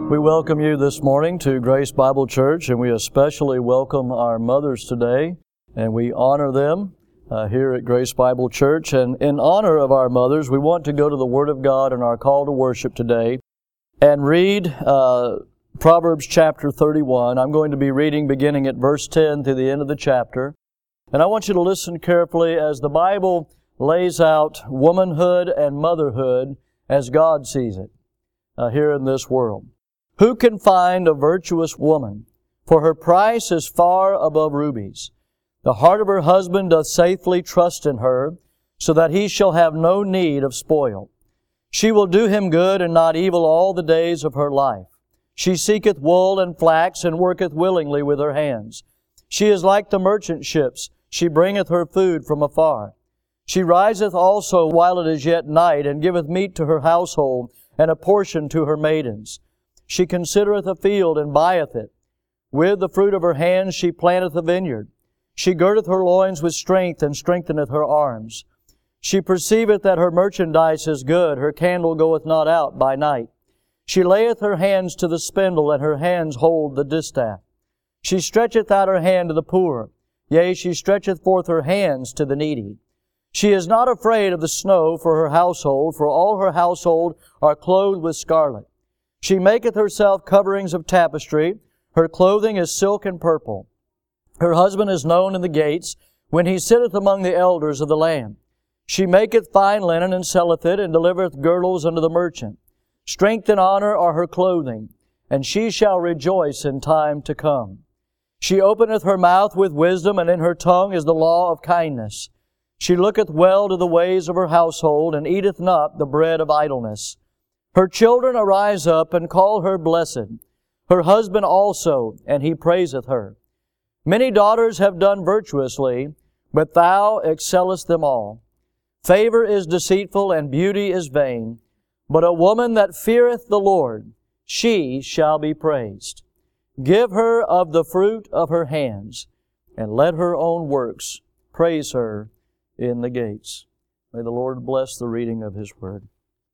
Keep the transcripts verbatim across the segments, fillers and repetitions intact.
We welcome you this morning to Grace Bible Church, and we especially welcome our mothers today, and we honor them uh, here at Grace Bible Church. And in honor of our mothers, we want to go to the Word of God in our call to worship today and read uh, Proverbs chapter thirty-one. I'm going to be reading beginning at verse ten to the end of the chapter. And I want you to listen carefully as the Bible lays out womanhood and motherhood as God sees it uh, here in this world. Who can find a virtuous woman? For her price is far above rubies. The heart of her husband doth safely trust in her, so that he shall have no need of spoil. She will do him good and not evil all the days of her life. She seeketh wool and flax, and worketh willingly with her hands. She is like the merchant ships. She bringeth her food from afar. She riseth also while it is yet night, and giveth meat to her household, and a portion to her maidens. She considereth a field, and buyeth it. With the fruit of her hands she planteth a vineyard. She girdeth her loins with strength, and strengtheneth her arms. She perceiveth that her merchandise is good. Her candle goeth not out by night. She layeth her hands to the spindle, and her hands hold the distaff. She stretcheth out her hand to the poor. Yea, she stretcheth forth her hands to the needy. She is not afraid of the snow for her household, for all her household are clothed with scarlet. She maketh herself coverings of tapestry. Her clothing is silk and purple. Her husband is known in the gates, when he sitteth among the elders of the land. She maketh fine linen, and selleth it, and delivereth girdles unto the merchant. Strength and honor are her clothing, and she shall rejoice in time to come. She openeth her mouth with wisdom, and in her tongue is the law of kindness. She looketh well to the ways of her household, and eateth not the bread of idleness. Her children arise up and call her blessed, her husband also, and he praiseth her. Many daughters have done virtuously, but thou excellest them all. Favor is deceitful, and beauty is vain, but a woman that feareth the Lord, she shall be praised. Give her of the fruit of her hands, and let her own works praise her in the gates. May the Lord bless the reading of His Word.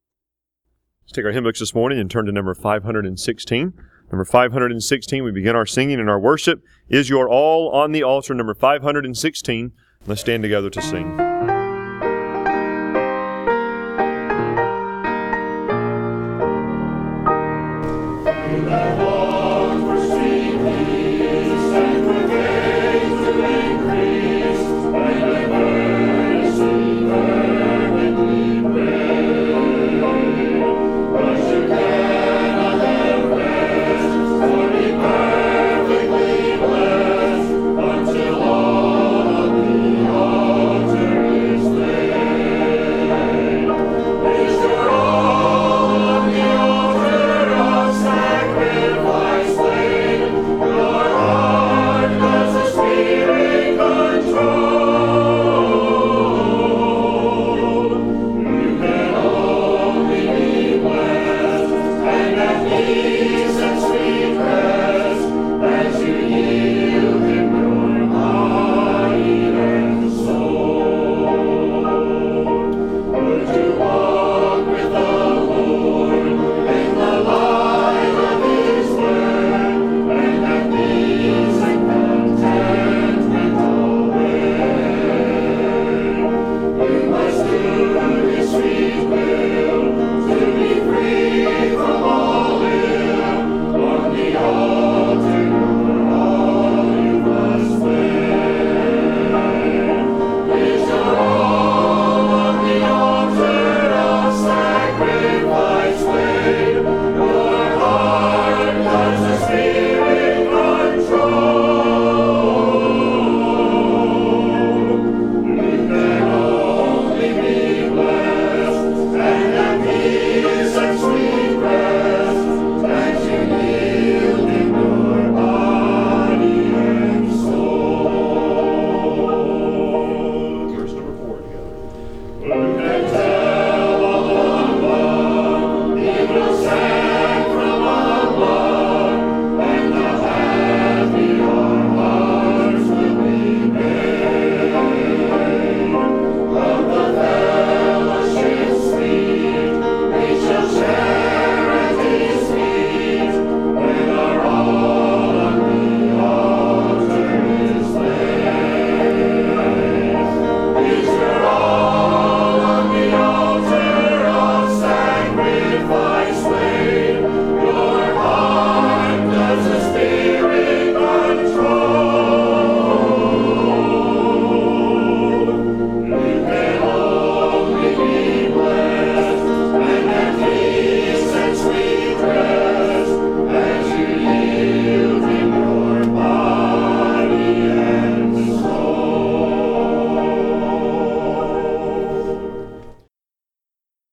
Let's take our hymn books this morning and turn to number five hundred sixteen. Number five hundred sixteen, we begin our singing and our worship. Is Your All on the Altar, number five hundred sixteen. Let's stand together to sing. Until all of the altar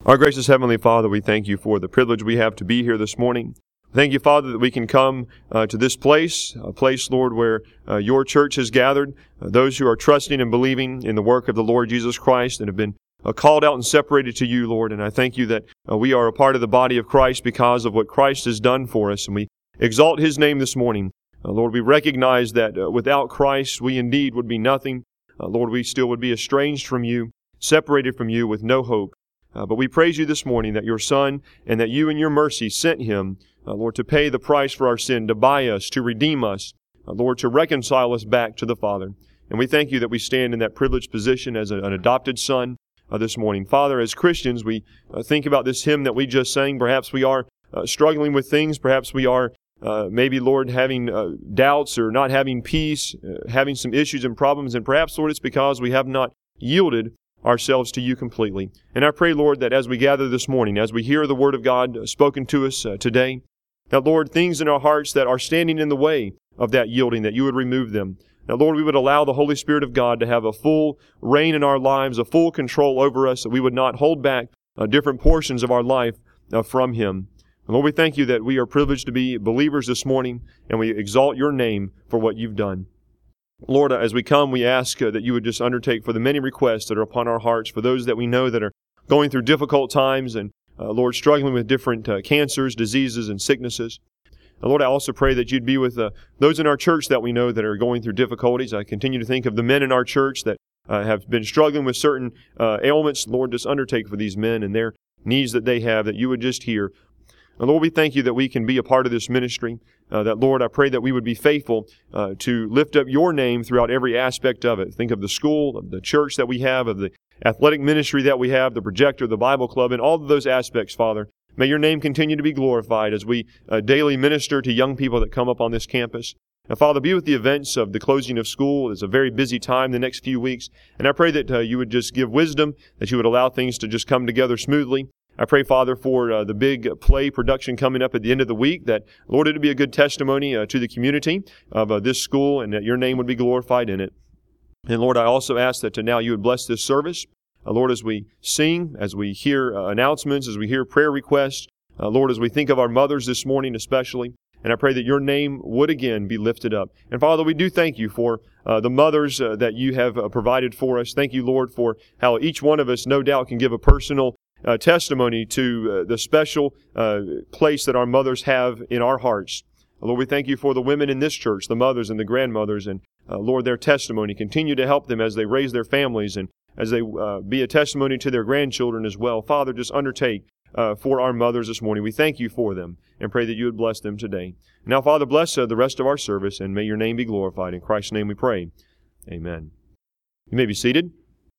Our gracious Heavenly Father, we thank you for the privilege we have to be here this morning. Thank you, Father, that we can come uh, to this place, a place, Lord, where uh, your church has gathered, uh, those who are trusting and believing in the work of the Lord Jesus Christ and have been uh, called out and separated to you, Lord. And I thank you that uh, we are a part of the body of Christ because of what Christ has done for us, and we exalt His name this morning. Uh, Lord, we recognize that uh, without Christ, we indeed would be nothing. Uh, Lord, we still would be estranged from you, separated from you with no hope. Uh, but we praise you this morning that your Son and that you in your mercy sent Him, uh, Lord, to pay the price for our sin, to buy us, to redeem us, uh, Lord, to reconcile us back to the Father. And we thank you that we stand in that privileged position as a, an adopted son uh, this morning. Father, as Christians, we uh, think about this hymn that we just sang. Perhaps we are uh, struggling with things. Perhaps we are uh, maybe, Lord, having uh, doubts or not having peace, uh, having some issues and problems. And perhaps, Lord, it's because we have not yielded ourselves to you completely. And I pray, Lord, that as we gather this morning, as we hear the Word of God spoken to us uh, today, that, Lord, things in our hearts that are standing in the way of that yielding, that you would remove them. That, Lord, we would allow the Holy Spirit of God to have a full reign in our lives, a full control over us, that we would not hold back uh, different portions of our life uh, from Him. And Lord, we thank you that we are privileged to be believers this morning, and we exalt your name for what you've done. Lord, as we come, we ask uh, that you would just undertake for the many requests that are upon our hearts, for those that we know that are going through difficult times and, uh, Lord, struggling with different uh, cancers, diseases, and sicknesses. And Lord, I also pray that you'd be with uh, those in our church that we know that are going through difficulties. I continue to think of the men in our church that uh, have been struggling with certain uh, ailments. Lord, just undertake for these men and their needs that they have, that you would just hear. And Lord, we thank you that we can be a part of this ministry. Uh, that, Lord, I pray that we would be faithful uh, to lift up your name throughout every aspect of it. Think of the school, of the church that we have, of the athletic ministry that we have, the projector, the Bible club, and all of those aspects, Father. May your name continue to be glorified as we uh, daily minister to young people that come up on this campus. And Father, be with the events of the closing of school. It's a very busy time the next few weeks. And I pray that uh, you would just give wisdom, that you would allow things to just come together smoothly. I pray, Father, for uh, the big play production coming up at the end of the week, that, Lord, it would be a good testimony uh, to the community of uh, this school, and that your name would be glorified in it. And, Lord, I also ask that uh, now you would bless this service. Uh, Lord, as we sing, as we hear uh, announcements, as we hear prayer requests, uh, Lord, as we think of our mothers this morning especially, and I pray that your name would again be lifted up. And, Father, we do thank you for uh, the mothers uh, that you have uh, provided for us. Thank you, Lord, for how each one of us no doubt can give a personal Uh, testimony to uh, the special uh, place that our mothers have in our hearts. Lord, we thank you for the women in this church, the mothers and the grandmothers, and uh, Lord, their testimony. Continue to help them as they raise their families and as they uh, be a testimony to their grandchildren as well. Father, just undertake uh, for our mothers this morning. We thank you for them and pray that you would bless them today. Now, Father, bless uh, the rest of our service, and may your name be glorified. In Christ's name we pray. Amen. You may be seated.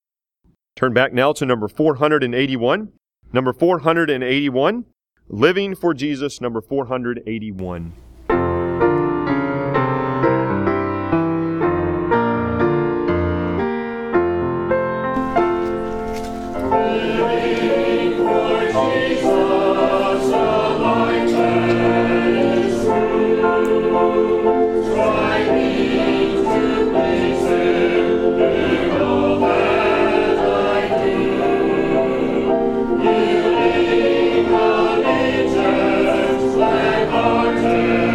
Turn back now to number four hundred eighty-one. Number four hundred eighty-one, Living for Jesus, number four hundred eighty-one. Allegiance, like our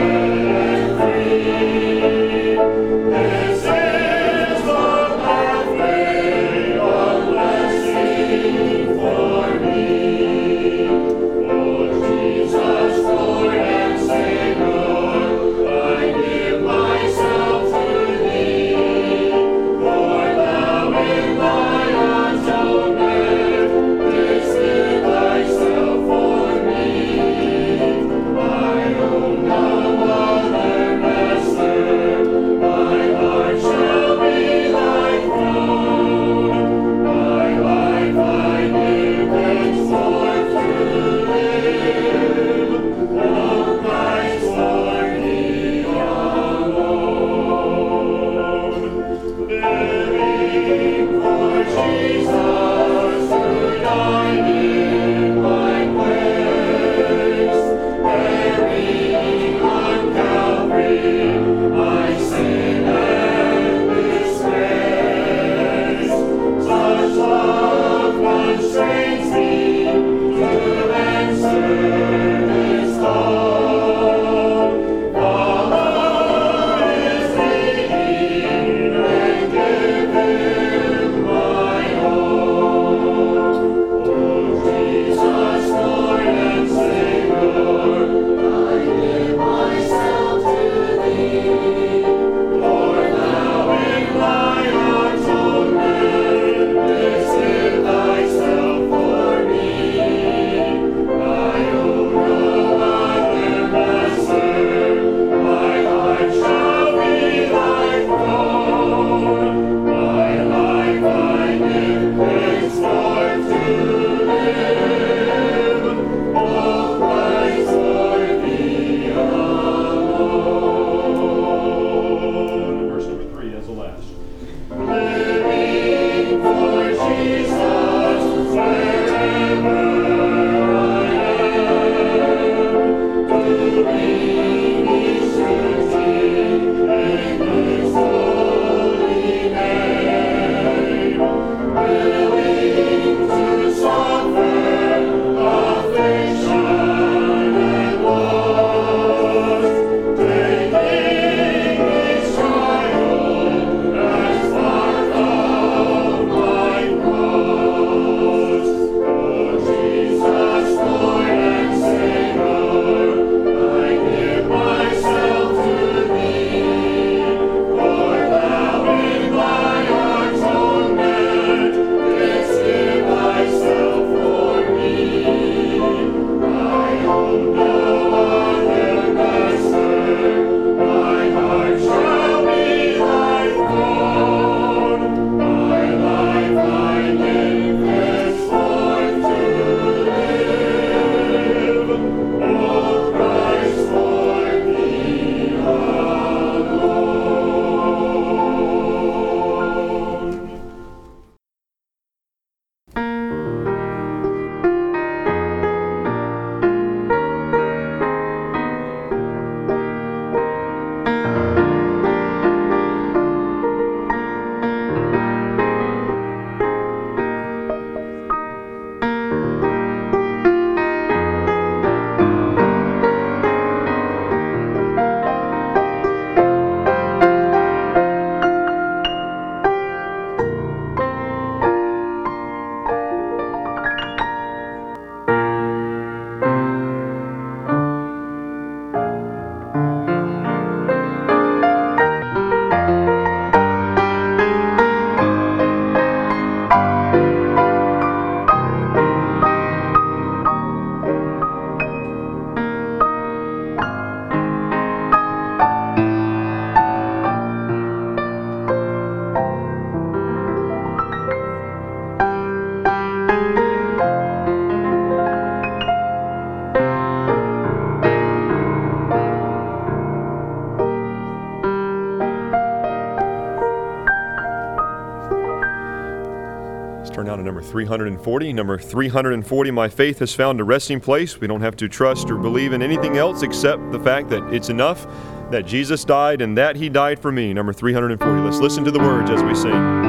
three hundred forty. Number three hundred forty, My Faith Has Found a Resting Place. We don't have to trust or believe in anything else except the fact that it's enough that Jesus died and that He died for me. Number three hundred forty. Let's listen to the words as we sing.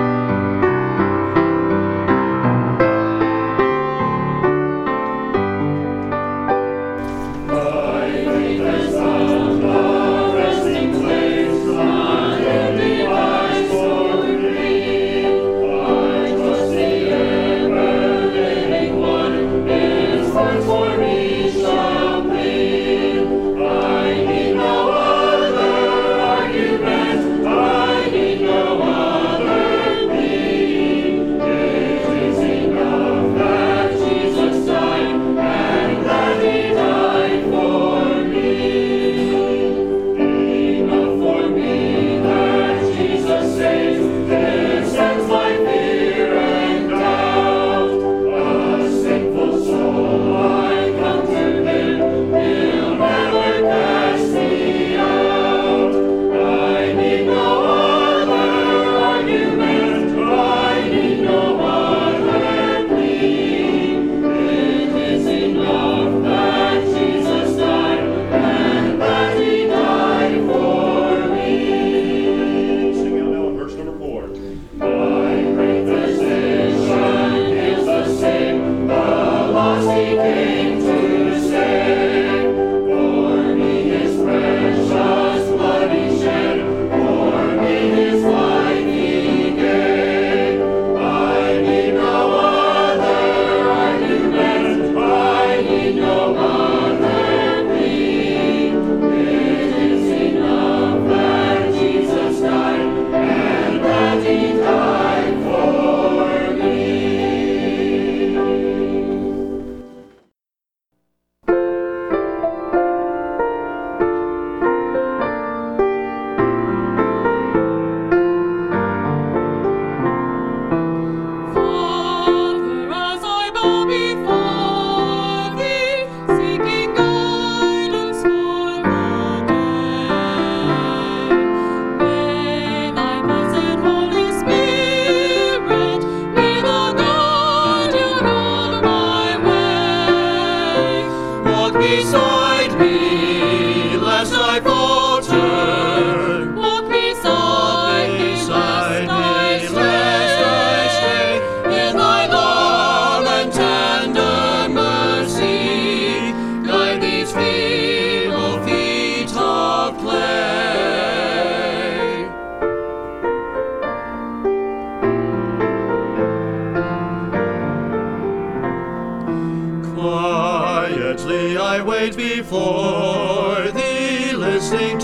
Before thee, listening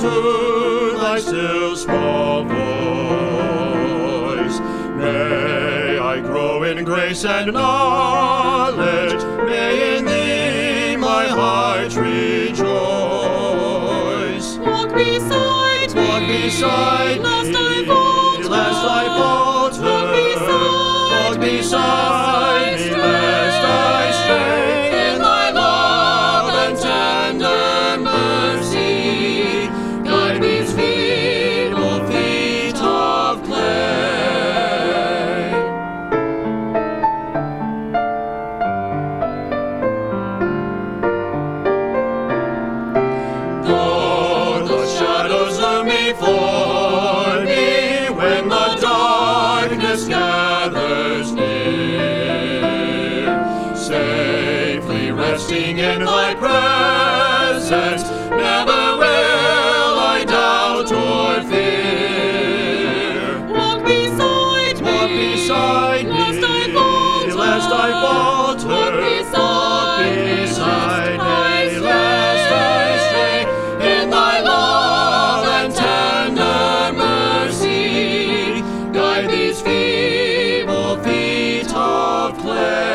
to thy still small voice. May I grow in grace and knowledge, may in thee my heart rejoice. Walk beside me, Walk beside lest me, I falter, lest I falter. Walk beside, Walk beside me, lest I stray. In thy presence, never will I doubt or fear. Walk beside me, Walk beside me, lest I falter, lest I falter. Walk beside, Walk beside me, lest I stray. In thy love and tender mercy, guide these feeble feet of clay.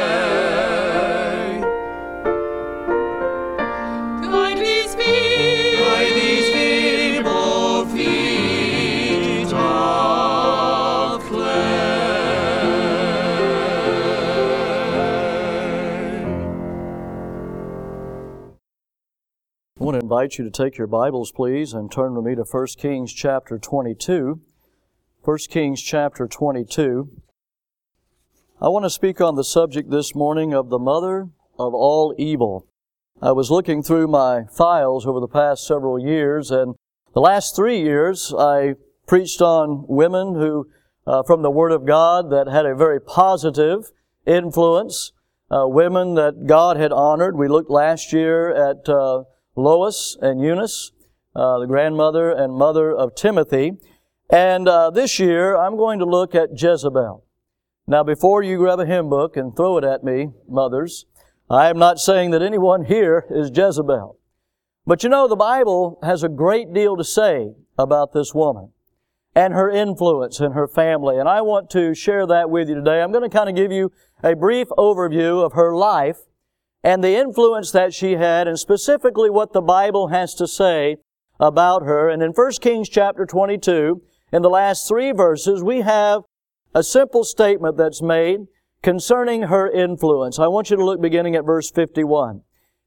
I want to invite you to take your Bibles, please, and turn with me to First Kings chapter twenty-two. First Kings chapter twenty-two. I want to speak on the subject this morning of the mother of all evil. I was looking through my files over the past several years, and the last three years I preached on women who, uh, from the Word of God, that had a very positive influence, uh, women that God had honored. We looked last year at uh, Lois and Eunice, uh, the grandmother and mother of Timothy. And uh, this year I'm going to look at Jezebel. Now, before you grab a hymn book and throw it at me, mothers, I am not saying that anyone here is Jezebel. But you know, the Bible has a great deal to say about this woman and her influence in her family. And I want to share that with you today. I'm going to kind of give you a brief overview of her life and the influence that she had, and specifically what the Bible has to say about her. And in First Kings chapter twenty-two, in the last three verses, we have a simple statement that's made concerning her influence. I want you to look beginning at verse fifty-one.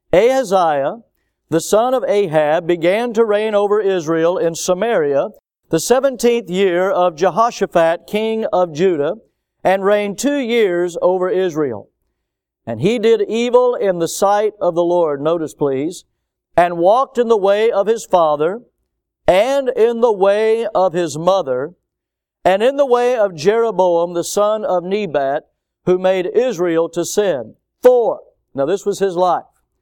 Ahaziah, the son of Ahab, began to reign over Israel in Samaria the seventeenth year of Jehoshaphat, king of Judah, and reigned two years over Israel. And he did evil in the sight of the Lord, notice please, and walked in the way of his father, and in the way of his mother, and in the way of Jeroboam the son of Nebat, who made Israel to sin. For, now this was his life,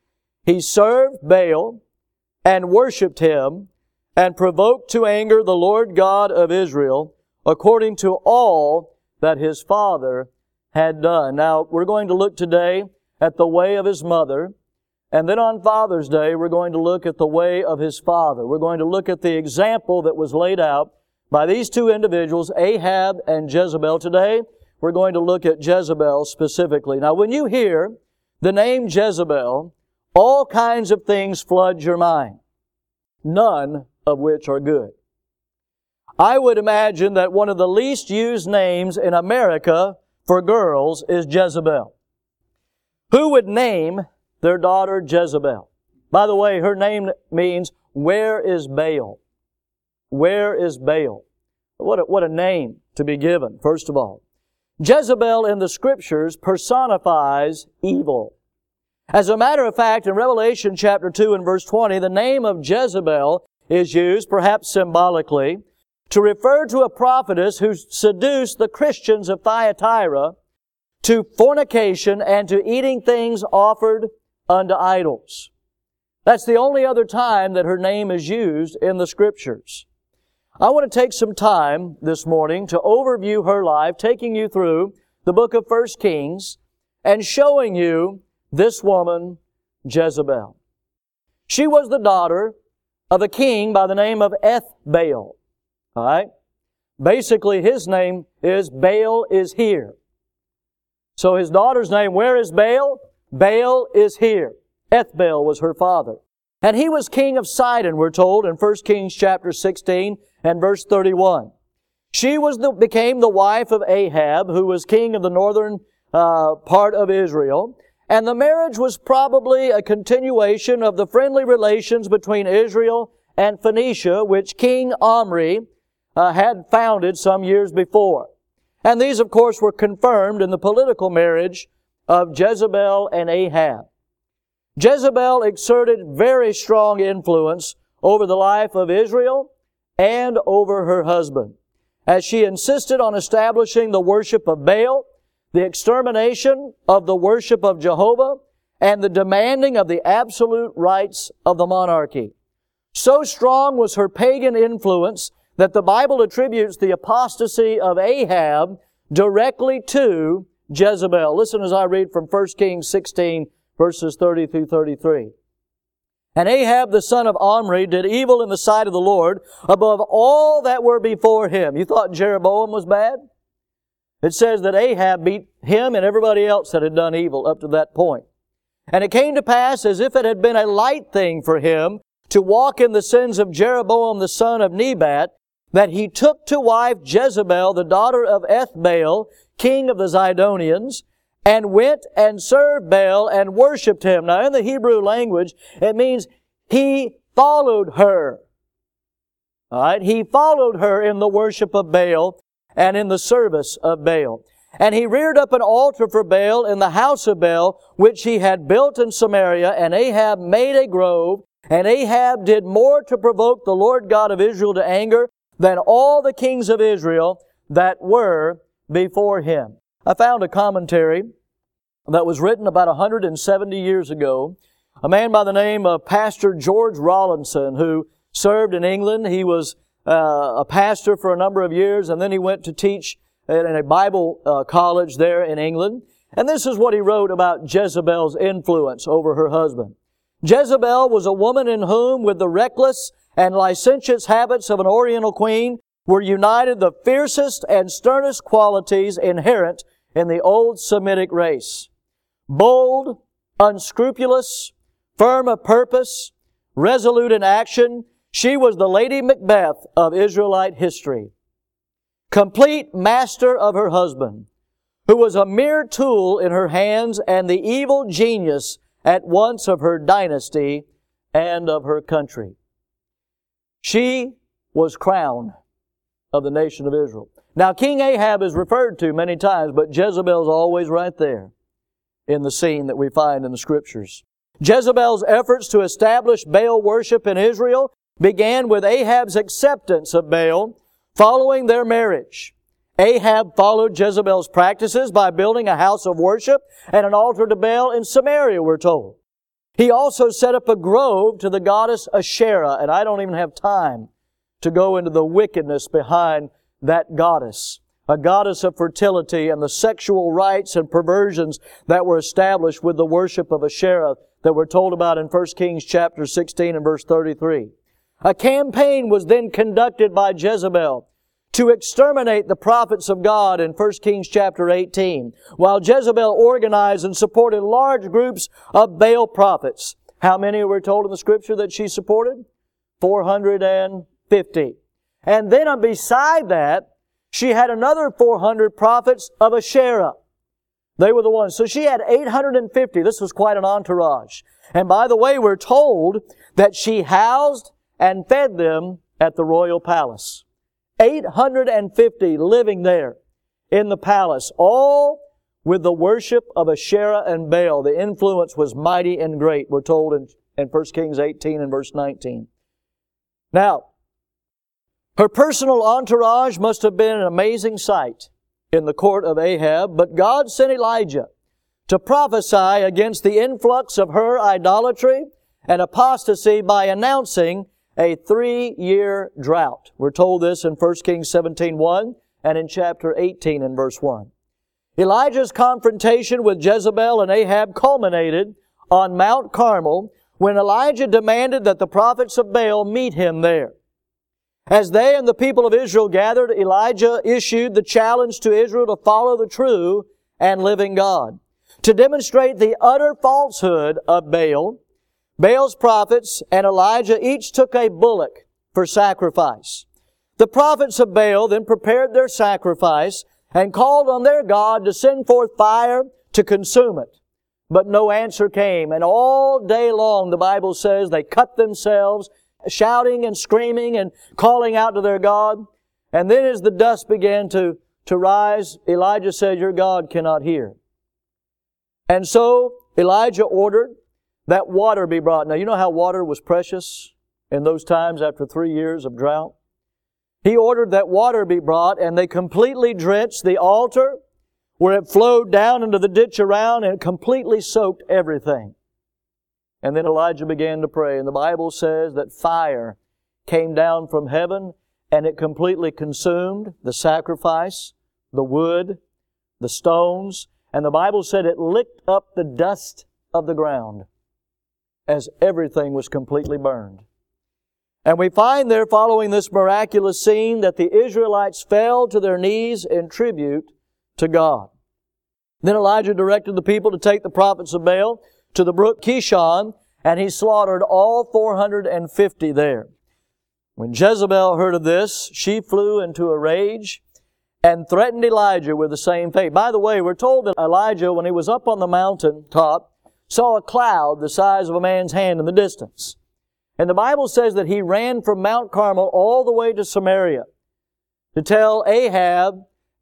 he served Baal and worshipped him, and provoked to anger the Lord God of Israel, according to all that his father had done. Now, we're going to look today at the way of his mother, and then on Father's Day, we're going to look at the way of his father. We're going to look at the example that was laid out by these two individuals, Ahab and Jezebel. Today, we're going to look at Jezebel specifically. Now, when you hear the name Jezebel, all kinds of things flood your mind, none of which are good. I would imagine that one of the least used names in America for girls is Jezebel. Who would name their daughter Jezebel? By the way, her name means, where is Baal? Where is Baal? What a, what a name to be given, first of all. Jezebel in the Scriptures personifies evil. As a matter of fact, in Revelation chapter two and verse twenty, the name of Jezebel is used, perhaps symbolically, to refer to a prophetess who seduced the Christians of Thyatira to fornication and to eating things offered unto idols. That's the only other time that her name is used in the Scriptures. I want to take some time this morning to overview her life, taking you through the book of First Kings and showing you this woman, Jezebel. She was the daughter of a king by the name of Ethbaal. All right? Basically, his name is Baal is here. So his daughter's name, where is Baal? Baal is here. Ethbaal was her father. And he was king of Sidon, we're told, in First Kings chapter sixteen and verse thirty-one. She was the, became the wife of Ahab, who was king of the northern uh, part of Israel. And the marriage was probably a continuation of the friendly relations between Israel and Phoenicia, which King Omri uh, had founded some years before. And these, of course, were confirmed in the political marriage of Jezebel and Ahab. Jezebel exerted very strong influence over the life of Israel and over her husband, as she insisted on establishing the worship of Baal, the extermination of the worship of Jehovah, and the demanding of the absolute rights of the monarchy. So strong was her pagan influence that the Bible attributes the apostasy of Ahab directly to Jezebel. Listen as I read from First Kings sixteen, verses thirty through thirty-three. And Ahab the son of Omri did evil in the sight of the Lord above all that were before him. You thought Jeroboam was bad? It says that Ahab beat him and everybody else that had done evil up to that point. And it came to pass, as if it had been a light thing for him to walk in the sins of Jeroboam the son of Nebat, that he took to wife Jezebel, the daughter of Ethbaal, king of the Zidonians, and went and served Baal and worshipped him. Now, in the Hebrew language, it means he followed her. All right? He followed her in the worship of Baal and in the service of Baal. And he reared up an altar for Baal in the house of Baal, which he had built in Samaria, and Ahab made a grove, and Ahab did more to provoke the Lord God of Israel to anger than all the kings of Israel that were before him. I found a commentary that was written about one hundred seventy years ago. A man by the name of Pastor George Rawlinson, who served in England. He was uh, a pastor for a number of years, and then he went to teach in a Bible uh, college there in England. And this is what he wrote about Jezebel's influence over her husband. Jezebel was a woman in whom, with the reckless and licentious habits of an Oriental queen, were united the fiercest and sternest qualities inherent in the old Semitic race. Bold, unscrupulous, firm of purpose, resolute in action, she was the Lady Macbeth of Israelite history. Complete master of her husband, who was a mere tool in her hands and the evil genius at once of her dynasty and of her country. She was crown of the nation of Israel. Now, King Ahab is referred to many times, but Jezebel's always right there in the scene that we find in the Scriptures. Jezebel's efforts to establish Baal worship in Israel began with Ahab's acceptance of Baal following their marriage. Ahab followed Jezebel's practices by building a house of worship and an altar to Baal in Samaria, we're told. He also set up a grove to the goddess Asherah, and I don't even have time to go into the wickedness behind that goddess, a goddess of fertility and the sexual rites and perversions that were established with the worship of Asherah that we're told about in First Kings chapter sixteen and verse thirty-three. A campaign was then conducted by Jezebel to exterminate the prophets of God in First Kings chapter eighteen, while Jezebel organized and supported large groups of Baal prophets. How many were told in the Scripture that she supported? four hundred fifty. And then beside that, she had another four hundred prophets of Asherah. They were the ones. So she had eight hundred fifty. This was quite an entourage. And by the way, we're told that she housed and fed them at the royal palace. eight hundred fifty living there in the palace, all with the worship of Asherah and Baal. The influence was mighty and great, we're told in, in First Kings eighteen and verse nineteen. Now, her personal entourage must have been an amazing sight in the court of Ahab, but God sent Elijah to prophesy against the influx of her idolatry and apostasy by announcing a three-year drought. We're told this in First Kings seventeen one and in chapter eighteen and verse one. Elijah's confrontation with Jezebel and Ahab culminated on Mount Carmel when Elijah demanded that the prophets of Baal meet him there. As they and the people of Israel gathered, Elijah issued the challenge to Israel to follow the true and living God. To demonstrate the utter falsehood of Baal, Baal's prophets and Elijah each took a bullock for sacrifice. The prophets of Baal then prepared their sacrifice and called on their God to send forth fire to consume it. But no answer came, and all day long, the Bible says, they cut themselves, shouting and screaming and calling out to their God. And then as the dust began to, to rise, Elijah said, "Your God cannot hear." And so Elijah ordered that water be brought. Now, you know how water was precious in those times after three years of drought? He ordered that water be brought, and they completely drenched the altar where it flowed down into the ditch around, and it completely soaked everything. And then Elijah began to pray, and the Bible says that fire came down from heaven, and it completely consumed the sacrifice, the wood, the stones, and the Bible said it licked up the dust of the ground as everything was completely burned. And we find there, following this miraculous scene, that the Israelites fell to their knees in tribute to God. Then Elijah directed the people to take the prophets of Baal to the brook Kishon, and he slaughtered all four hundred fifty there. When Jezebel heard of this, she flew into a rage and threatened Elijah with the same fate. By the way, we're told that Elijah, when he was up on the mountain top, saw a cloud the size of a man's hand in the distance. And the Bible says that he ran from Mount Carmel all the way to Samaria to tell Ahab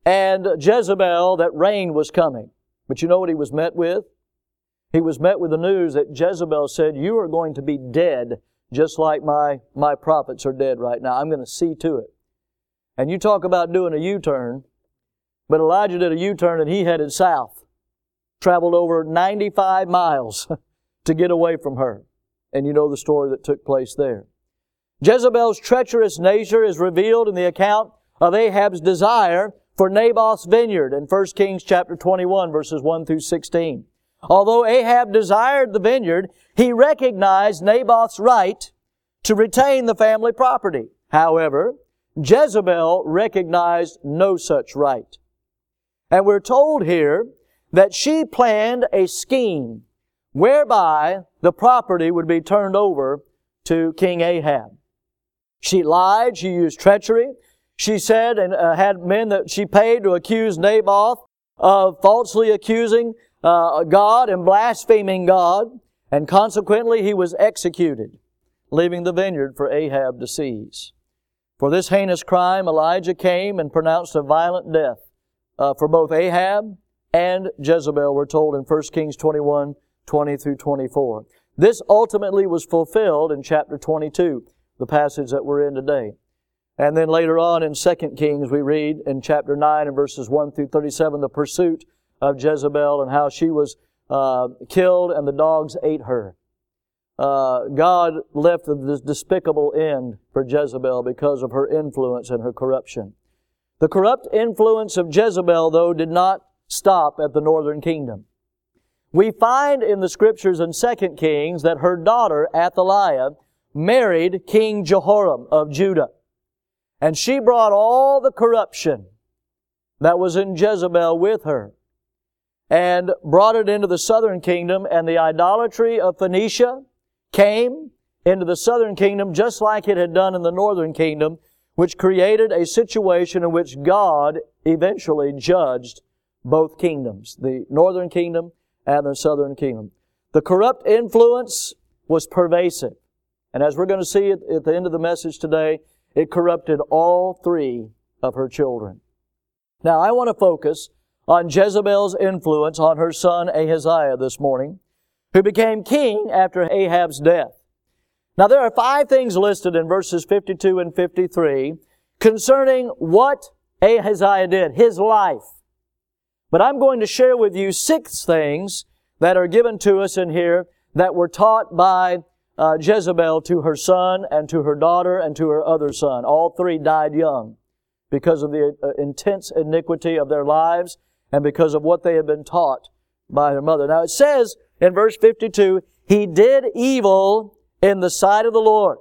and Jezebel that rain was coming. But you know what he was met with? He was met with the news that Jezebel said, you are going to be dead just like my, my prophets are dead right now. I'm going to see to it. And you talk about doing a U-turn, but Elijah did a U-turn and he headed south. Traveled over ninety-five miles to get away from her. And you know the story that took place there. Jezebel's treacherous nature is revealed in the account of Ahab's desire for Naboth's vineyard in First Kings chapter twenty-one, verses one through sixteen. Although Ahab desired the vineyard, he recognized Naboth's right to retain the family property. However, Jezebel recognized no such right. And we're told here that she planned a scheme whereby the property would be turned over to King Ahab. She lied, she used treachery. She said and uh, had men that she paid to accuse Naboth of falsely accusing uh, God and blaspheming God, and consequently he was executed, leaving the vineyard for Ahab to seize. For this heinous crime, Elijah came and pronounced a violent death uh, for both Ahab and Jezebel, we're told in First Kings twenty-one, twenty through twenty-four. This ultimately was fulfilled in chapter twenty-two, the passage that we're in today. And then later on in Second Kings, we read in chapter nine and verses one through thirty-seven, the pursuit of Jezebel and how she was uh, killed and the dogs ate her. Uh, God left this despicable end for Jezebel because of her influence and her corruption. The corrupt influence of Jezebel, though, did not stop at the northern kingdom. We find in the Scriptures in Second Kings that her daughter, Athaliah, married King Jehoram of Judah. And she brought all the corruption that was in Jezebel with her and brought it into the southern kingdom, and the idolatry of Phoenicia came into the southern kingdom just like it had done in the northern kingdom, which created a situation in which God eventually judged both kingdoms, the northern kingdom and the southern kingdom. The corrupt influence was pervasive. And as we're going to see at, at the end of the message today, it corrupted all three of her children. Now, I want to focus on Jezebel's influence on her son Ahaziah this morning, who became king after Ahab's death. Now, there are five things listed in verses fifty-two and fifty-three concerning what Ahaziah did, his life. But I'm going to share with you six things that are given to us in here that were taught by uh, Jezebel to her son and to her daughter and to her other son. All three died young because of the uh, intense iniquity of their lives and because of what they had been taught by their mother. Now it says in verse fifty-two, he did evil in the sight of the Lord.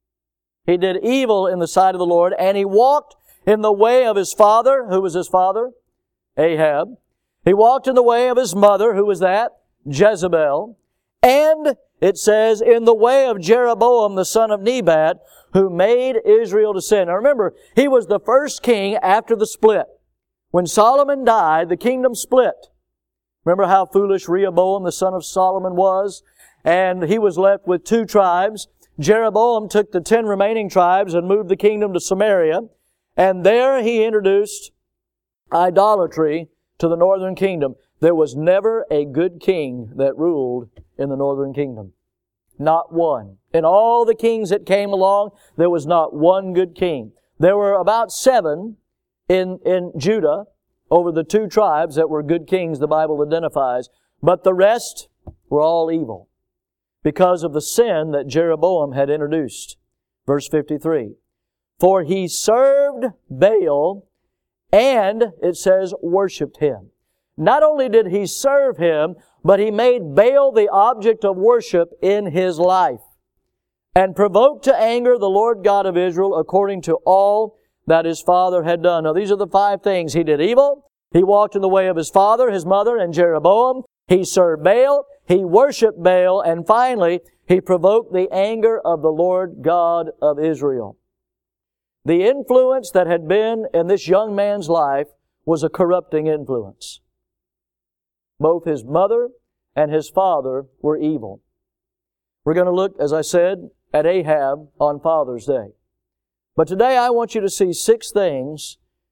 He did evil in the sight of the Lord, and he walked in the way of his father. Who was his father? Ahab. He walked in the way of his mother. Who was that? Jezebel. And it says, in the way of Jeroboam, the son of Nebat, who made Israel to sin. Now remember, he was the first king after the split. When Solomon died, the kingdom split. Remember how foolish Rehoboam, the son of Solomon, was? And he was left with two tribes. Jeroboam took the ten remaining tribes and moved the kingdom to Samaria. And there he introduced idolatry to the northern kingdom. There was never a good king that ruled in the northern kingdom. Not one. In all the kings that came along, there was not one good king. There were about seven in, in Judah over the two tribes that were good kings, the Bible identifies. But the rest were all evil because of the sin that Jeroboam had introduced. Verse fifty-three. For he served Baal, and it says worshipped him. Not only did he serve him, but he made Baal the object of worship in his life, and provoked to anger the Lord God of Israel according to all that his father had done. Now these are the five things. He did evil. He walked in the way of his father, his mother, and Jeroboam. He served Baal. He worshipped Baal. And finally, he provoked the anger of the Lord God of Israel. The influence that had been in this young man's life was a corrupting influence. Both his mother and his father were evil. We're going to look, as I said, at Ahab on Father's Day. But today I want you to see six things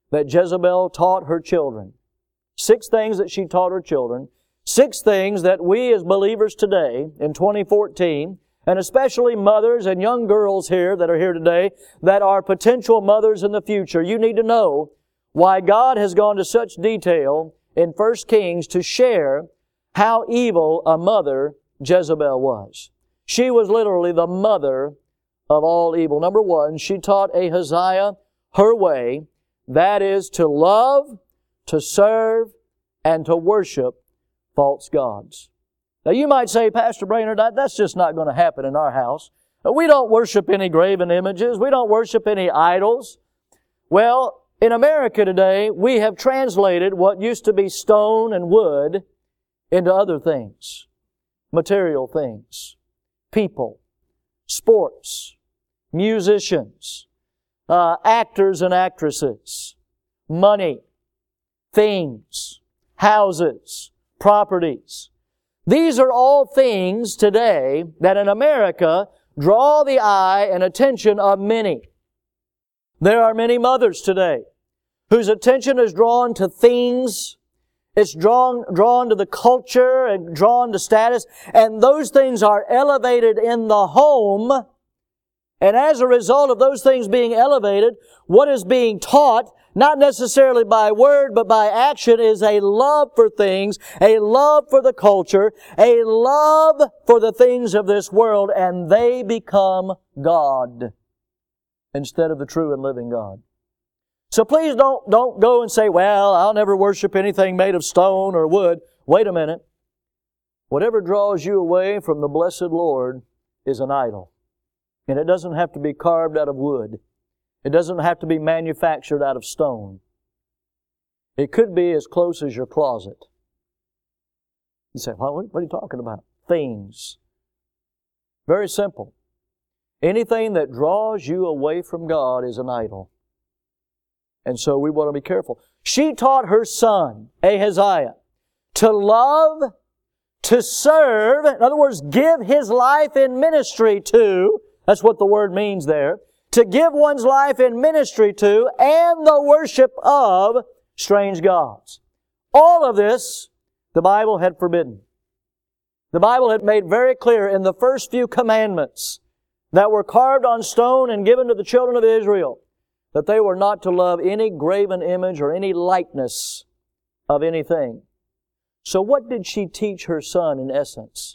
that Jezebel taught her children. Six things that she taught her children. Six things that we as believers today in twenty fourteen, and especially mothers and young girls here that are here today that are potential mothers in the future, you need to know why God has gone to such detail in First Kings to share how evil a mother Jezebel was. She was literally the mother of all evil. Number one, she taught Ahaziah her way, that is to love, to serve, and to worship false gods. Now you might say, Pastor Brainerd, that, that's just not going to happen in our house. We don't worship any graven images. We don't worship any idols. Well, in America today, we have translated what used to be stone and wood into other things. Material things. People. Sports. Musicians. Uh, actors and actresses. Money. Things. Houses. Properties. These are all things today that in America draw the eye and attention of many. There are many mothers today whose attention is drawn to things, it's drawn, drawn to the culture and drawn to status, and those things are elevated in the home. And as a result of those things being elevated, what is being taught, not necessarily by word, but by action, is a love for things, a love for the culture, a love for the things of this world, and they become God instead of the true and living God. So please don't, don't go and say, well, I'll never worship anything made of stone or wood. Wait a minute. Whatever draws you away from the blessed Lord is an idol. And it doesn't have to be carved out of wood. It doesn't have to be manufactured out of stone. It could be as close as your closet. You say, well, what are you talking about? Things. Very simple. Anything that draws you away from God is an idol. And so we want to be careful. She taught her son, Ahaziah, to love, to serve, in other words, give his life in ministry to, that's what the word means there, to give one's life in ministry to, and the worship of strange gods. All of this, the Bible had forbidden. The Bible had made very clear in the first few commandments that were carved on stone and given to the children of Israel that they were not to love any graven image or any likeness of anything. So what did she teach her son in essence?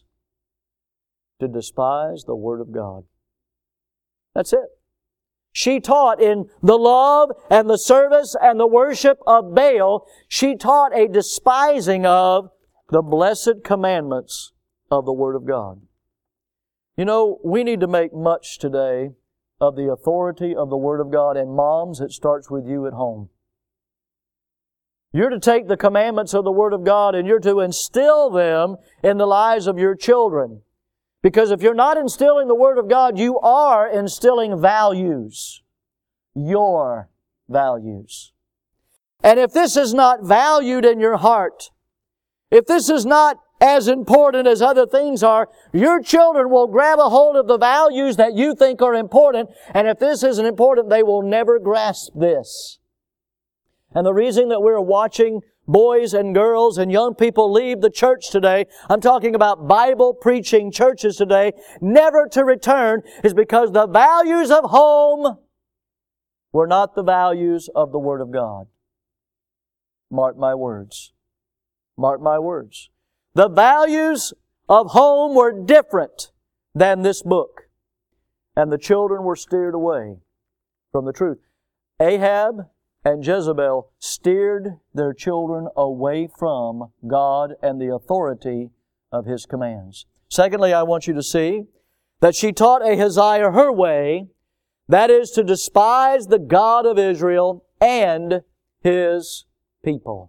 To despise the Word of God. That's it. She taught in the love and the service and the worship of Baal, she taught a despising of the blessed commandments of the Word of God. You know, we need to make much today of the authority of the Word of God. And moms, it starts with you at home. You're to take the commandments of the Word of God and you're to instill them in the lives of your children. Because if you're not instilling the Word of God, you are instilling values. Your values. And if this is not valued in your heart, if this is not as important as other things are, your children will grab a hold of the values that you think are important, and if this isn't important, they will never grasp this. And the reason that we're watching boys and girls and young people leave the church today, I'm talking about Bible-preaching churches today, never to return, is because the values of home were not the values of the Word of God. Mark my words. Mark my words. The values of home were different than this book. And the children were steered away from the truth. Ahab and Jezebel steered their children away from God and the authority of His commands. Secondly, I want you to see that she taught Ahaziah her way, that is to despise the God of Israel and His people.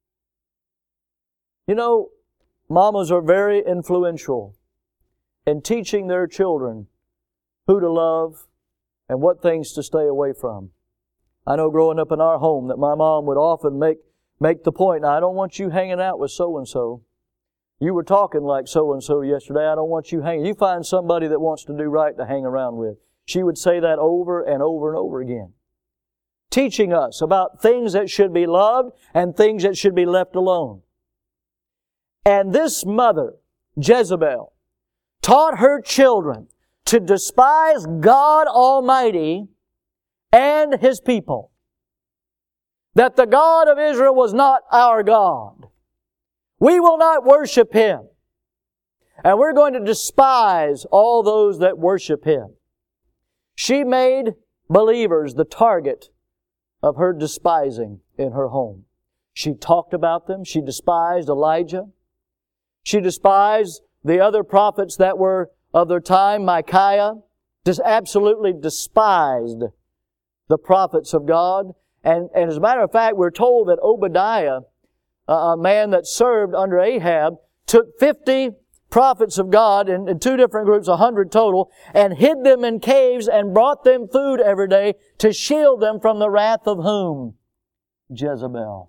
You know, mamas are very influential in teaching their children who to love and what things to stay away from. I know growing up in our home that my mom would often make, make the point, I don't want you hanging out with so-and-so. You were talking like so-and-so yesterday. I don't want you hanging. You find somebody that wants to do right to hang around with. She would say that over and over and over again. teaching us about things that should be loved and things that should be left alone. And this mother, Jezebel, taught her children to despise God Almighty and His people. That the God of Israel was not our God. We will not worship Him. And we're going to despise all those that worship Him. She made believers the target of her despising in her home. She talked about them. She despised Elijah. She despised the other prophets that were of their time, Micaiah. Just absolutely despised the prophets of God. And, and as a matter of fact, we're told that Obadiah, a man that served under Ahab, took fifty prophets of God in, in two different groups, a hundred total, and hid them in caves and brought them food every day to shield them from the wrath of whom? Jezebel.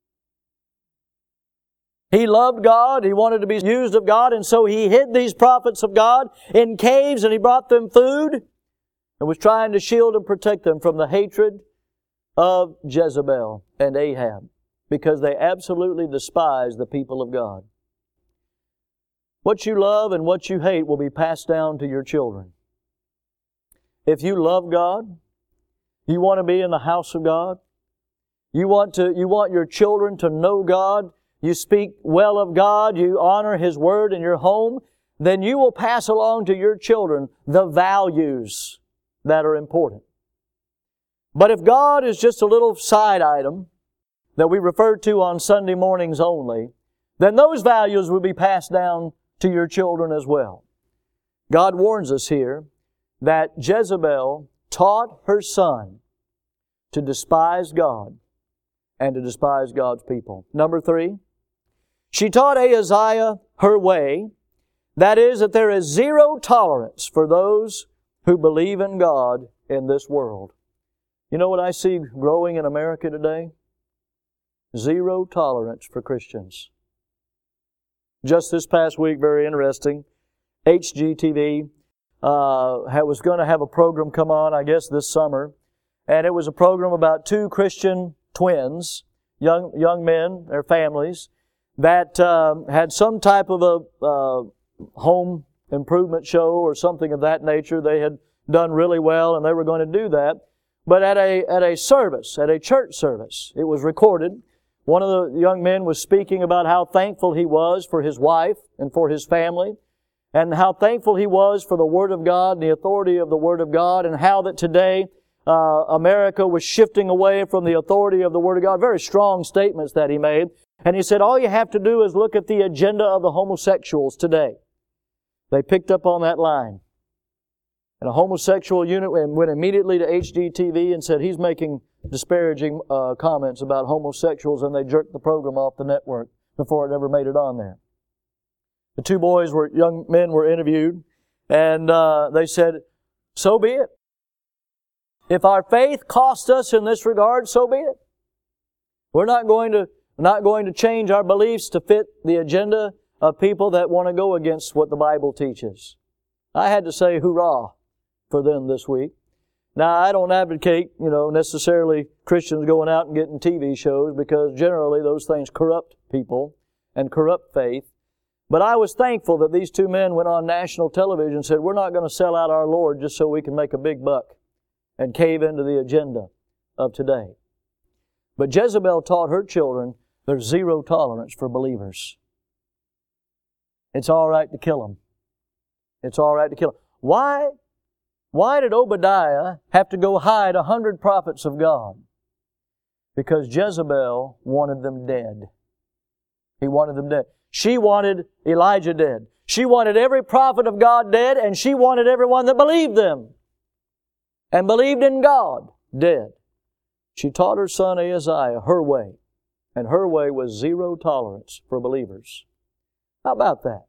He loved God. He wanted to be used of God, and so he hid these prophets of God in caves, and he brought them food and was trying to shield and protect them from the hatred of Jezebel and Ahab, because they absolutely despise the people of God. What you love and what you hate will be passed down to your children. If you love God, you want to be in the house of God, you want to, you want your children to know God, you speak well of God, you honor His Word in your home, then you will pass along to your children the values that are important. But if God is just a little side item that we refer to on Sunday mornings only, then those values will be passed down to your children as well. God warns us here that Jezebel taught her son to despise God and to despise God's people. Number three, she taught Ahaziah her way. That is, that there is zero tolerance for those who believe in God in this world. You know what I see growing in America today? Zero tolerance for Christians. Just this past week, very interesting, H G T V uh, was going to have a program come on, I guess, this summer. And it was a program about two Christian twins, young young men, their families, that um, had some type of a uh, home improvement show or something of that nature. They had done really well, and they were going to do that. But at a at a service, at a church service, it was recorded. One of the young men was speaking about how thankful he was for his wife and for his family, and how thankful he was for the Word of God and the authority of the Word of God, and how that today uh, America was shifting away from the authority of the Word of God. Very strong statements that he made. And he said, all you have to do is look at the agenda of the homosexuals today. They picked up on that line. And a homosexual unit went immediately to H G T V and said he's making disparaging uh, comments about homosexuals, and they jerked the program off the network before it ever made it on there. The two boys were, young men were interviewed, and uh, they said, so be it. If our faith costs us in this regard, so be it. We're not going to, not going to change our beliefs to fit the agenda of people that want to go against what the Bible teaches. I had to say hurrah for them this week. Now, I don't advocate, you know, necessarily Christians going out and getting T V shows, because generally those things corrupt people and corrupt faith. But I was thankful that these two men went on national television and said, we're not going to sell out our Lord just so we can make a big buck and cave into the agenda of today. But Jezebel taught her children there's zero tolerance for believers. It's all right to kill them. It's all right to kill them. Why? Why did Obadiah have to go hide a hundred prophets of God? Because Jezebel wanted them dead. He wanted them dead. She wanted Elijah dead. She wanted every prophet of God dead, and she wanted everyone that believed them and believed in God dead. She taught her son Ahaziah her way, and her way was zero tolerance for believers. How about that?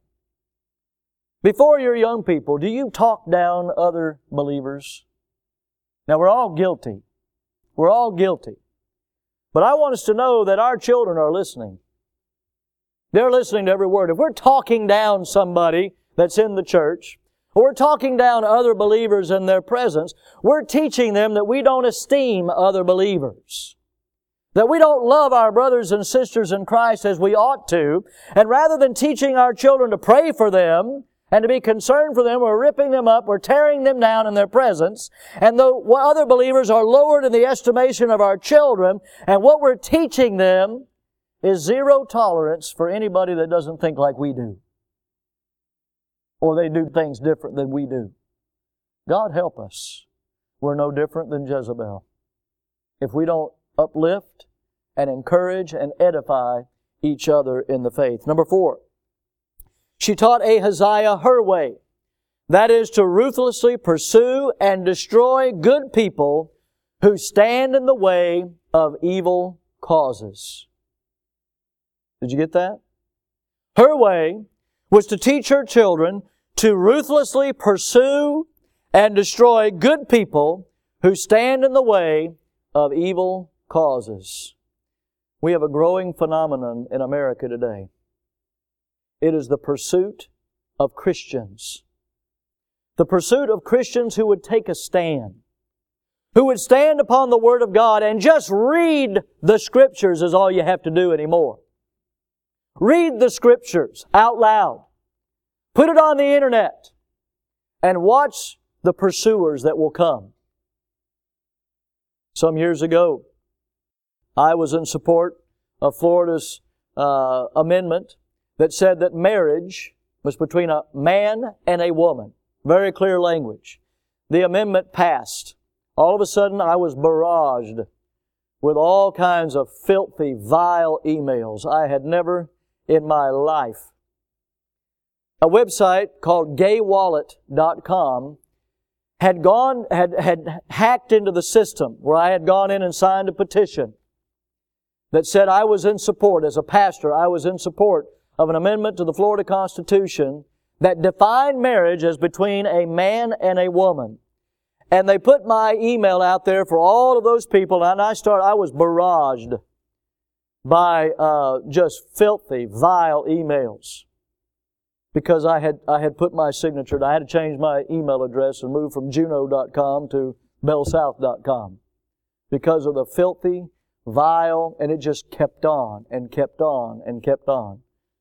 Before your young people, do you talk down other believers? Now, we're all guilty. We're all guilty. But I want us to know that our children are listening. They're listening to every word. If we're talking down somebody that's in the church, or we're talking down other believers in their presence, we're teaching them that we don't esteem other believers. That we don't love our brothers and sisters in Christ as we ought to. And rather than teaching our children to pray for them and to be concerned for them, we're ripping them up, we're tearing them down in their presence. And though other believers are lowered in the estimation of our children, and what we're teaching them is zero tolerance for anybody that doesn't think like we do. Or they do things different than we do. God help us. We're no different than Jezebel. If we don't uplift and encourage and edify each other in the faith. Number four, she taught Ahaziah her way. That is to ruthlessly pursue and destroy good people who stand in the way of evil causes. Did you get that? Her way was to teach her children to ruthlessly pursue and destroy good people who stand in the way of evil causes. We have a growing phenomenon in America today. It is the pursuit of Christians. The pursuit of Christians who would take a stand. Who would stand upon the Word of God and just read the Scriptures is all you have to do anymore. Read the Scriptures out loud. Put it on the internet. And watch the pursuers that will come. Some years ago, I was in support of Florida's uh, amendment that said that marriage was between a man and a woman. Very clear language. The amendment passed. All of a sudden, I was barraged with all kinds of filthy, vile emails I had never in my life. A website called gay wallet dot com had gone, had, had hacked into the system where I had gone in and signed a petition that said I was in support, as a pastor, I was in support of an amendment to the Florida Constitution that defined marriage as between a man and a woman. And they put my email out there for all of those people, and I started, I was barraged by uh, just filthy, vile emails. Because I had I had put my signature, I had to change my email address and move from juno dot com to bell south dot com. Because of the filthy, vile, and it just kept on and kept on and kept on.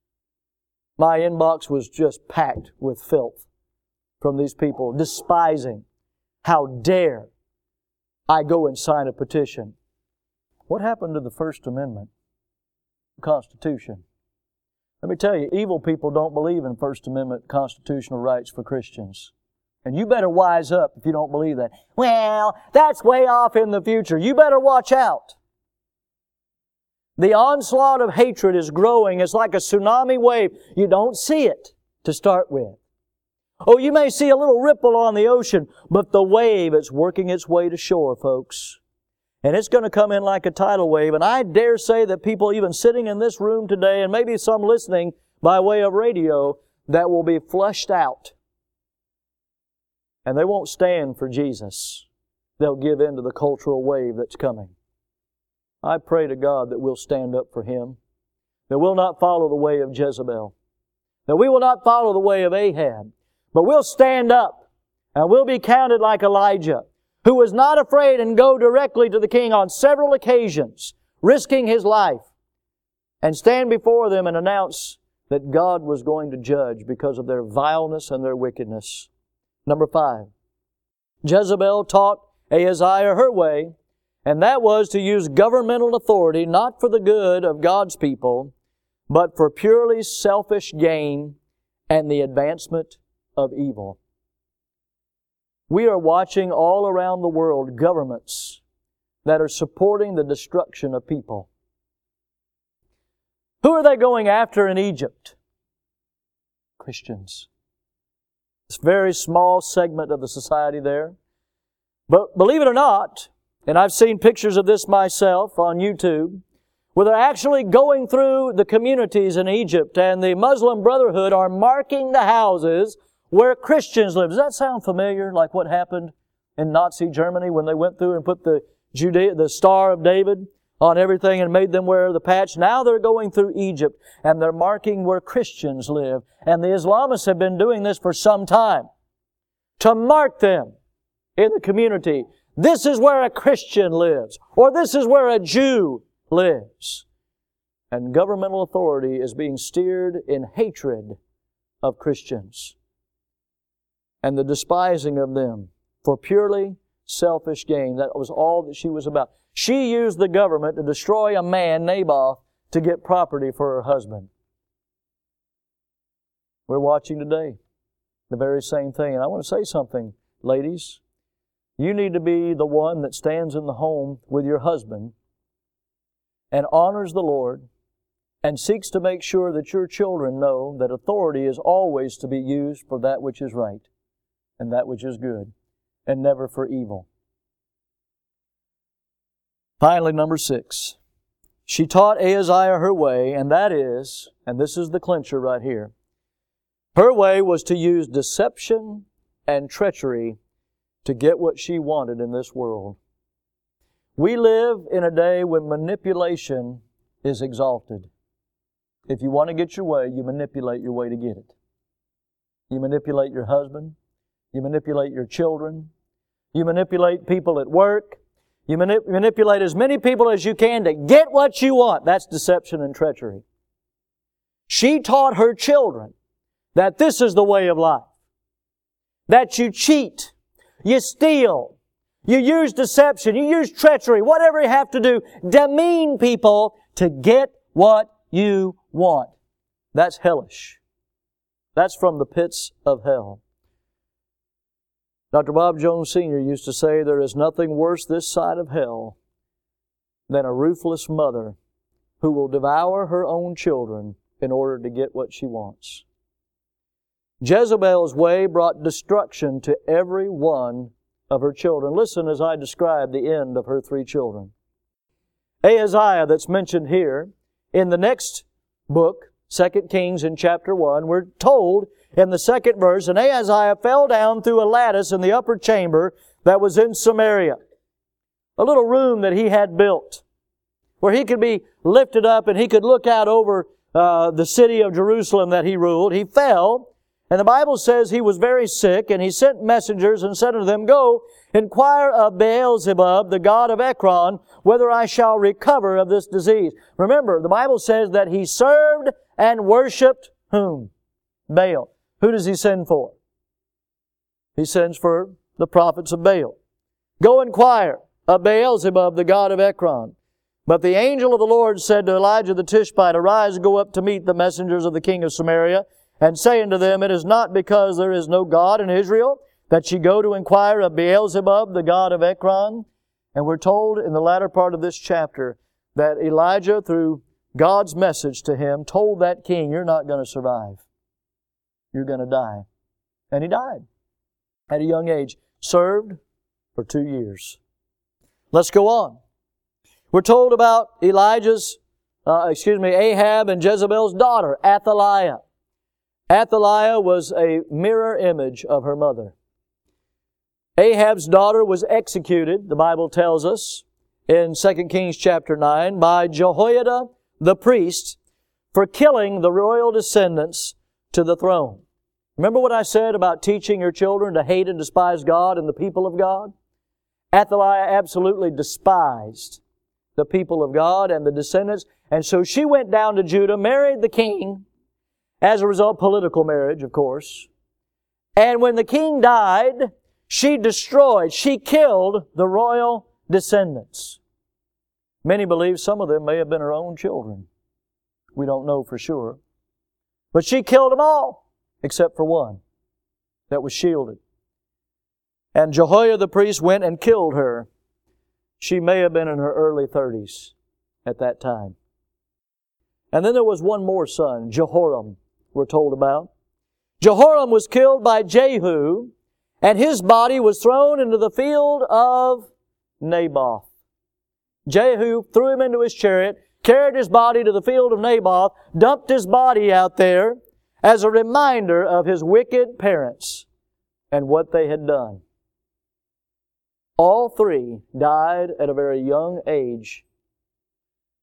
My inbox was just packed with filth from these people, despising. How dare I go and sign a petition? What happened to the First Amendment, the Constitution? Let me tell you, evil people don't believe in First Amendment constitutional rights for Christians. And you better wise up if you don't believe that. Well, that's way off in the future. You better watch out. The onslaught of hatred is growing. It's like a tsunami wave. You don't see it to start with. Oh, you may see a little ripple on the ocean, but the wave is working its way to shore, folks. And it's going to come in like a tidal wave. And I dare say that people even sitting in this room today, and maybe some listening by way of radio, that will be flushed out. And they won't stand for Jesus. They'll give in to the cultural wave that's coming. I pray to God that we'll stand up for Him. That we'll not follow the way of Jezebel. That we will not follow the way of Ahab. But we'll stand up and we'll be counted like Elijah, who was not afraid and go directly to the king on several occasions, risking his life, and stand before them and announce that God was going to judge because of their vileness and their wickedness. Number five, Jezebel taught Ahaziah her way, and that was to use governmental authority not for the good of God's people, but for purely selfish gain and the advancement of evil. We are watching all around the world governments that are supporting the destruction of people. Who are they going after in Egypt? Christians. This very small segment of the society there. But believe it or not, and I've seen pictures of this myself on YouTube, where they're actually going through the communities in Egypt, and the Muslim Brotherhood are marking the houses where Christians live. Does that sound familiar, like what happened in Nazi Germany when they went through and put the Judea, the Star of David on everything and made them wear the patch? Now they're going through Egypt and they're marking where Christians live. And the Islamists have been doing this for some time. to mark them in the community. This is where a Christian lives, or this is where a Jew lives. And governmental authority is being steered in hatred of Christians and the despising of them for purely selfish gain. That was all that she was about. She used the government to destroy a man, Naboth, to get property for her husband. We're watching today the very same thing. And I want to say something, ladies. You need to be the one that stands in the home with your husband and honors the Lord and seeks to make sure that your children know that authority is always to be used for that which is right and that which is good, and never for evil. Finally, number six. She taught Ahaziah her way, and that is, and this is the clincher right here, her way was to use deception and treachery to get what she wanted in this world. We live in a day when manipulation is exalted. If you want to get your way, you manipulate your way to get it. You manipulate your husband. You manipulate your children. You manipulate people at work. You manip- manipulate as many people as you can to get what you want. That's deception and treachery. She taught her children that this is the way of life. That you cheat, you steal, you use deception, you use treachery, whatever you have to do, demean people to get what you want. That's hellish. That's from the pits of hell. Doctor Bob Jones Senior used to say there is nothing worse this side of hell than a ruthless mother who will devour her own children in order to get what she wants. Jezebel's way brought destruction to every one of her children. Listen as I describe the end of her three children. Ahaziah, that's mentioned here, in the next book, Second Kings in chapter one, we're told in the second verse, and Ahaziah fell down through a lattice in the upper chamber that was in Samaria. A little room that he had built, where he could be lifted up and he could look out over uh, the city of Jerusalem that he ruled. He fell, and the Bible says he was very sick, and he sent messengers and said unto them, Go, inquire of Beelzebub, the god of Ekron, whether I shall recover of this disease. Remember, the Bible says that he served and worshipped whom? Baal. Who does he send for? He sends for the prophets of Baal. Go inquire of Beelzebub, the god of Ekron. But the angel of the Lord said to Elijah the Tishbite, Arise, go up to meet the messengers of the king of Samaria, and say unto them, It is not because there is no God in Israel that ye go to inquire of Beelzebub, the god of Ekron. And we're told in the latter part of this chapter that Elijah, through God's message to him, told that king, You're not going to survive. You're going to die. And he died at a young age. Served for two years. Let's go on. We're told about Elijah's, uh, excuse me, Ahab and Jezebel's daughter, Athaliah. Athaliah was a mirror image of her mother. Ahab's daughter was executed, the Bible tells us, in Second Kings chapter nine, by Jehoiada the priest for killing the royal descendants to the throne. Remember what I said about teaching your children to hate and despise God and the people of God? Athaliah absolutely despised the people of God and the descendants, and so she went down to Judah, married the king, as a result, political marriage, of course. And when the king died, she destroyed, she killed the royal descendants. Many believe some of them may have been her own children. We don't know for sure. But she killed them all, except for one that was shielded. And Jehoiada the priest went and killed her. She may have been in her early thirties at that time. And then there was one more son, Jehoram, we're told about. Jehoram was killed by Jehu, and his body was thrown into the field of Naboth. Jehu threw him into his chariot, carried his body to the field of Naboth, dumped his body out there as a reminder of his wicked parents and what they had done. All three died at a very young age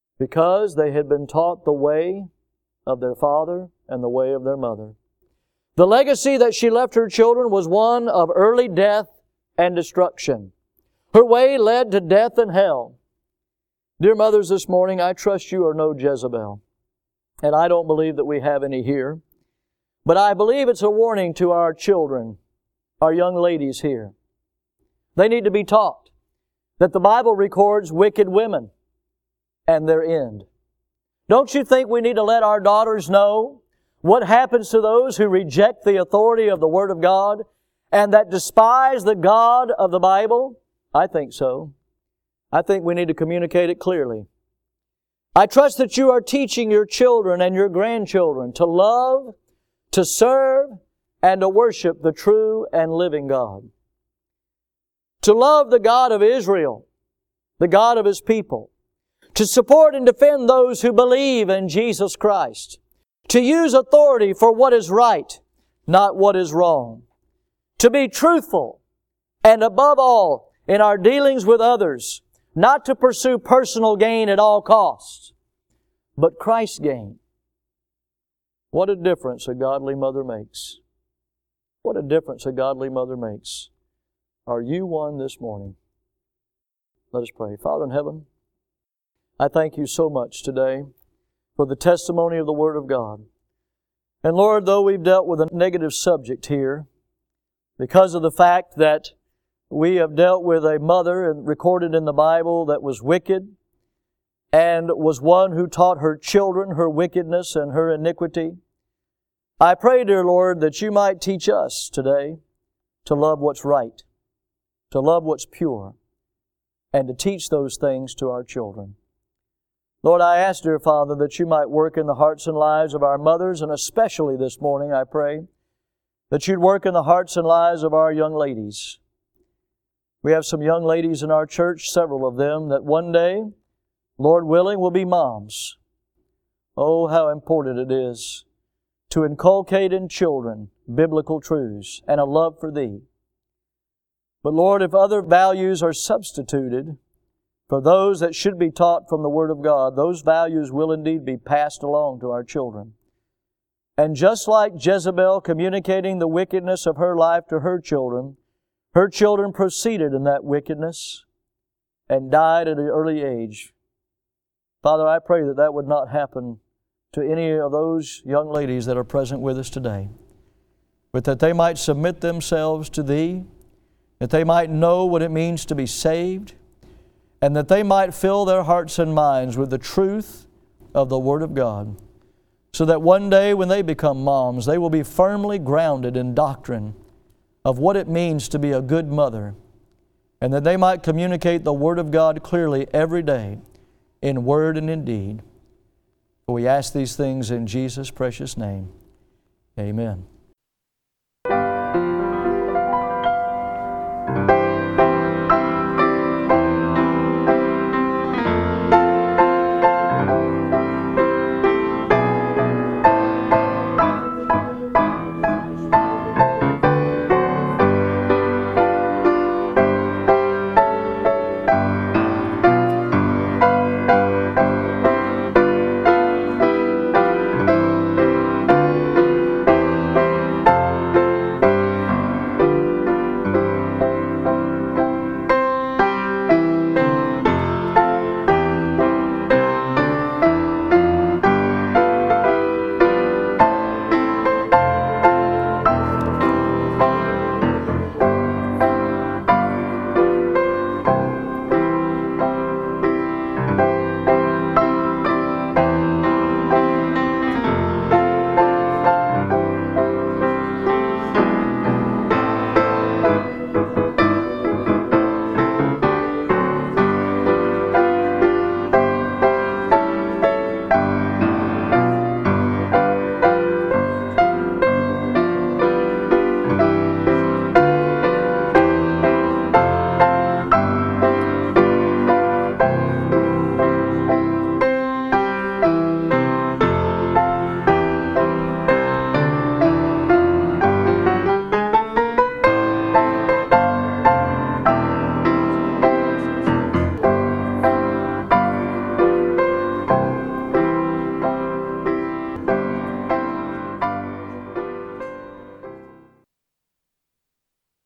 because they had been taught the way of their father and the way of their mother. The legacy that she left her children was one of early death and destruction. Her way led to death and hell. Dear mothers, this morning, I trust you are no Jezebel. And I don't believe that we have any here. But I believe it's a warning to our children, our young ladies here. They need to be taught that the Bible records wicked women and their end. Don't you think we need to let our daughters know what happens to those who reject the authority of the Word of God and that despise the God of the Bible? I think so. I think we need to communicate it clearly. I trust that you are teaching your children and your grandchildren to love, to serve, and to worship the true and living God. To love the God of Israel, the God of His people. To support and defend those who believe in Jesus Christ. To use authority for what is right, not what is wrong. To be truthful, and above all, in our dealings with others, not to pursue personal gain at all costs, but Christ's gain. What a difference a godly mother makes. What a difference a godly mother makes. Are you one this morning? Let us pray. Father in heaven, I thank you so much today for the testimony of the Word of God. And Lord, though we've dealt with a negative subject here, because of the fact that we have dealt with a mother and recorded in the Bible that was wicked and was one who taught her children her wickedness and her iniquity, I pray, dear Lord, that you might teach us today to love what's right, to love what's pure, and to teach those things to our children. Lord, I ask, dear Father, that you might work in the hearts and lives of our mothers, and especially this morning, I pray, that you'd work in the hearts and lives of our young ladies. We have some young ladies in our church, several of them, that one day, Lord willing, will be moms. Oh, how important it is to inculcate in children biblical truths and a love for Thee. But Lord, if other values are substituted for those that should be taught from the Word of God, those values will indeed be passed along to our children. And just like Jezebel communicating the wickedness of her life to her children, her children proceeded in that wickedness and died at an early age. Father, I pray that that would not happen to any of those young ladies that are present with us today, but that they might submit themselves to Thee, that they might know what it means to be saved, and that they might fill their hearts and minds with the truth of the Word of God, so that one day when they become moms, they will be firmly grounded in doctrine of what it means to be a good mother, and that they might communicate the Word of God clearly every day, in word and in deed. For we ask these things in Jesus' precious name. Amen.